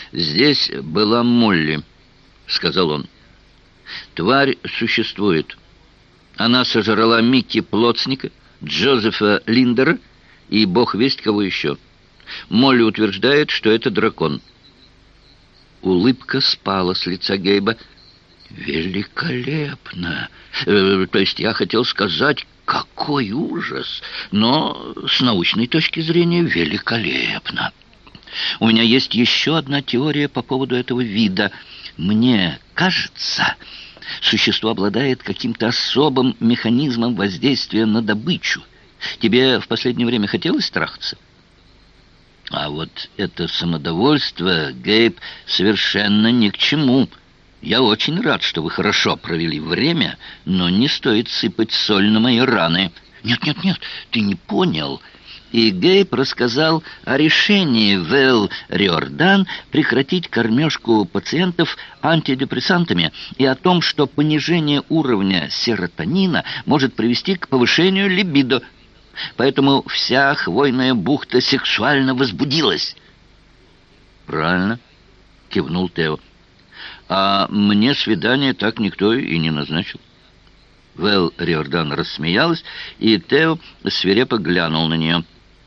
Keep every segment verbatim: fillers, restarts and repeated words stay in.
«Здесь была Молли», — сказал он. «Тварь существует. Она сожрала Микки Плотсника, Джозефа Линдера и бог весть кого еще. Молли утверждает, что это дракон». Улыбка спала с лица Гейба. «Великолепно! Э, то есть я хотел сказать, какой ужас! Но с научной точки зрения великолепно! У меня есть еще одна теория по поводу этого вида. Мне кажется, существо обладает каким-то особым механизмом воздействия на добычу. Тебе в последнее время хотелось трахаться?» А вот это самодовольство, Гейб, совершенно ни к чему. Я очень рад, что вы хорошо провели время, но не стоит сыпать соль на мои раны. Нет, нет, нет, ты не понял. И Гейб рассказал о решении Вэл Риордан прекратить кормежку пациентов антидепрессантами и о том, что понижение уровня серотонина может привести к повышению либидо. Поэтому вся хвойная бухта сексуально возбудилась. «Правильно», — кивнул Тео. «А мне свидание так никто и не назначил». Вэл Риордан рассмеялась, и Тео свирепо глянул на нее.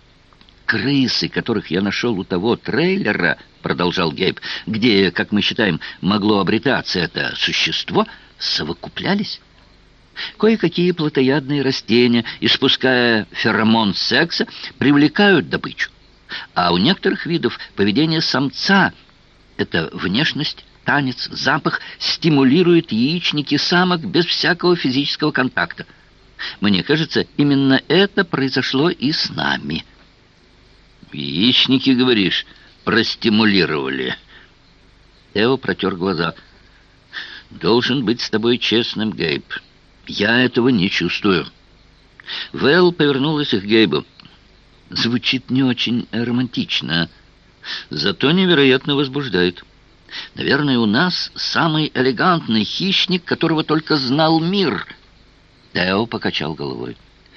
«Крысы, которых я нашел у того трейлера, — продолжал Гейб, — где, как мы считаем, могло обретаться это существо, совокуплялись. Кое-какие плотоядные растения, испуская феромон секса, привлекают добычу. А у некоторых видов поведение самца — это внешность, танец, запах — стимулирует яичники самок без всякого физического контакта. Мне кажется, именно это произошло и с нами». «Яичники, говоришь, простимулировали?» Тео протер глаза. «Должен быть с тобой честным, Гейб. Я этого не чувствую». Вэл повернулась к Гейбу. «Звучит не очень романтично, зато невероятно возбуждает. Наверное, у нас самый элегантный хищник, которого только знал мир». Тео покачал головой.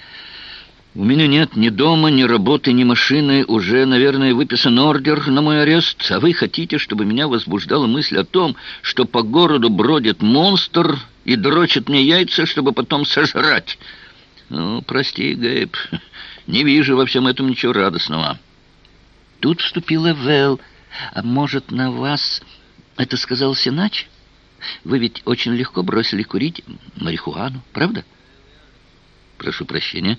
«У меня нет ни дома, ни работы, ни машины. Уже, наверное, выписан ордер на мой арест. А вы хотите, чтобы меня возбуждала мысль о том, что по городу бродит монстр и дрочит мне яйца, чтобы потом сожрать? Ну, прости, Гейб, не вижу во всем этом ничего радостного». Тут вступила Вэл. «А может, на вас это сказалось иначе? Вы ведь очень легко бросили курить марихуану, правда?» «Прошу прощения».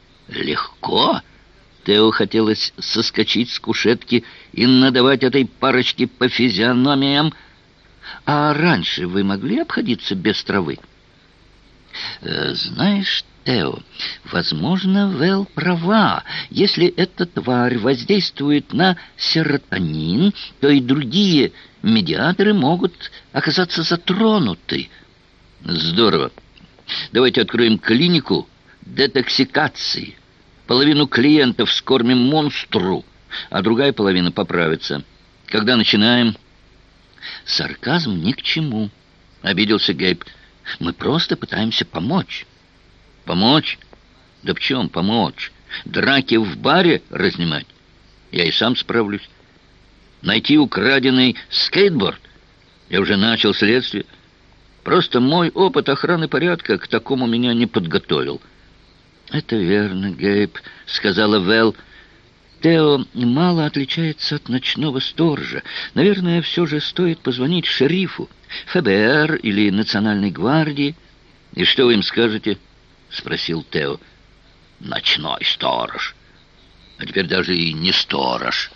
«Легко?» Тео хотелось соскочить с кушетки и надавать этой парочке по физиономиям. «А раньше вы могли обходиться без травы?» э, «Знаешь, Тео, возможно, Вэл права. Если эта тварь воздействует на серотонин, то и другие медиаторы могут оказаться затронуты». «Здорово. Давайте откроем клинику детоксикации. Половину клиентов скормим монстру, а другая половина поправится. Когда начинаем?» «Сарказм ни к чему», — обиделся Гейб. «Мы просто пытаемся помочь». «Помочь? Да в чем помочь? Драки в баре разнимать? Я и сам справлюсь. Найти украденный скейтборд? Я уже начал следствие. Просто мой опыт охраны порядка к такому меня не подготовил». «Это верно, Гейб», — сказала Вэл. «Тео мало отличается от ночного сторожа. Наверное, все же стоит позвонить шерифу, эф бэ эр или Национальной гвардии». «И что вы им скажете?» — спросил Тео. «Ночной сторож. А теперь даже и не сторож».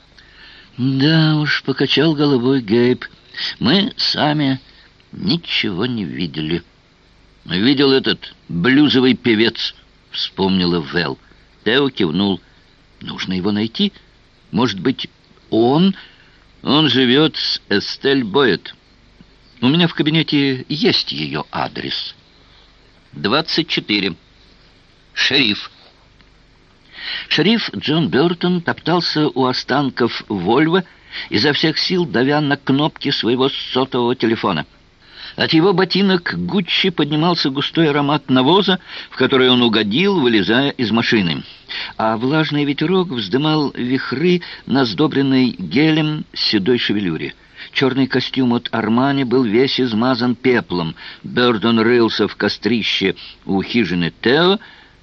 «Да уж», — покачал головой Гейб, — «мы сами ничего не видели». «Видел этот блюзовый певец», — вспомнила Вэл. Тео кивнул. «Нужно его найти. Может быть, он... Он живет с Эстель Бойет. У меня в кабинете есть ее адрес». двадцать четыре. Шериф. Шериф Джон Бёртон топтался у останков Вольво, изо всех сил давя на кнопки своего сотового телефона. От его ботинок Гуччи поднимался густой аромат навоза, в который он угодил, вылезая из машины. а влажный ветерок вздымал вихры на сдобренной гелем седой шевелюре. Черный костюм от Армани был весь измазан пеплом. Бёрдон рылся в кострище у хижины Тео,